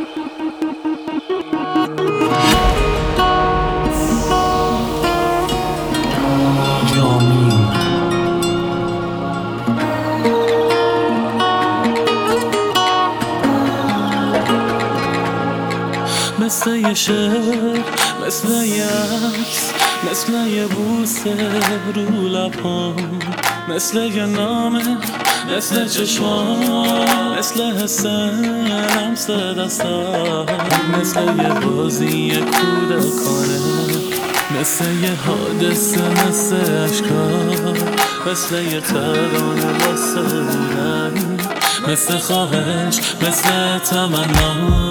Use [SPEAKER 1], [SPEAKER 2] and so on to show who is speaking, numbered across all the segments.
[SPEAKER 1] مثل یه شعر، مثل یه عکس، مثل یه بوسه رو لبام، مثل یه نامه، مثل چشمام، مثل حس لمس دستم، مثل یه بازی کودکانه، مثل یه حادثه، مثل اشکار، مثل یه ترانه واسه بودن، مثل خواهش، مثل تمنا.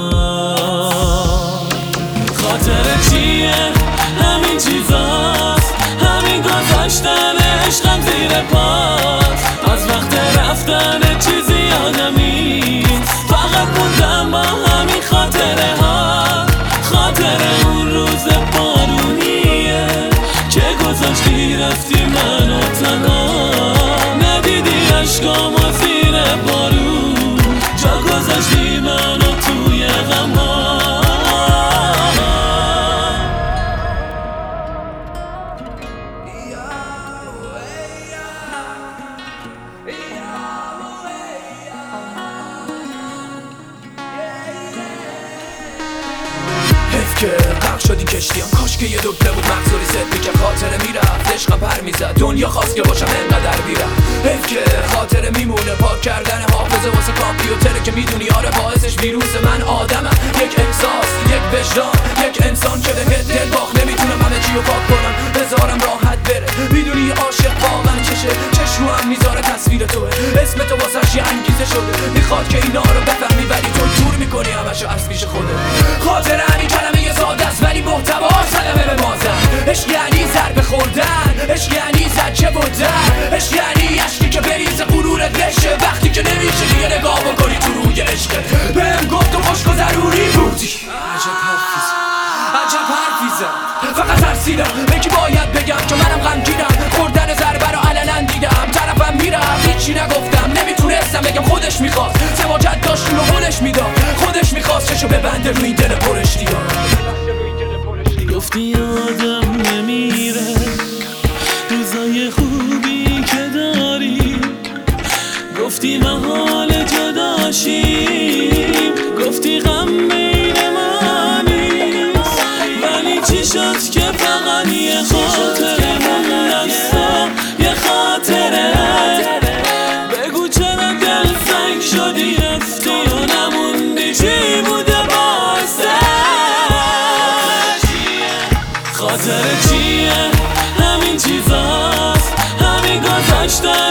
[SPEAKER 1] خاطر چیه؟ همین چیزاست، همین گذاشتن عشقم زیر پاست. از وقت رفتن چیزی یادم نیست، فقط موندم با همین خاطره ها. خاطر اون روز بارونیه که گذاشتی رفتی منو تنها، ندیدی عشقامو زیر بارون، جا گذاشتی منو توی غم‌ها.
[SPEAKER 2] که غرق شدی کشتیم، کاش که یه دوبله بود مغزوری زد میکرد. خاطره میرفت عشقم پر میزد، دنیا خواست که باشم انقدر بیرم. حیف که خاطره میمونه، پاک کردن حافظه واسه کامپیوتره که میدونی آره باعثش ویروس. من آدمم، یک احساس، یک وجدان، یک انسان که بهت دل باخت. نمیتونم همه چی رو پاک کنم، بذارم راحت بره. میدونی عاشق واقعا چشه، چشم رو هم میذاره تصویر توه. اسم تو واسش یه انگیزه شده، میخواد که اینا رو بفهمی ولی تو جور میکنی همشو از پیش خوده. خاطره همین کلمه ساده است ولی محتواش صدمه به مازن. عشق یعنی ضربه خوردن، عشق یعنی زجه بودن، عشق یعنی عشقی که بریزه غرورت بشه وقتی که نمیشه دیگه نگاه بکنی تو روی عشقت. بهم گفت و خشک و ضروری بودی. عجب حرفی زد، فقط ترسیدم بگی باید بگم که منم غمگینم. خوردن ضربه رو علنا دیدم، طرفم میرم هیچی نگفتم. نمیتونستم بگم خودش میخواست، سماجت داشت رو خودش میداد. خودش میخواست چشو ببنده روی دل پرش دیاد.
[SPEAKER 1] گفتی آدم نمیره روزای خوبی که داری، گفتی محال جداشیم، گفتی غم بین ما نیست. ولی چی شد که فقط یه خاطره موندستا، یه خاطره. بگو چرا دل سنگ شدی رفتی و نموندی، چی بوده خاطره چیه؟ همین چیزاست، همین گذاشتن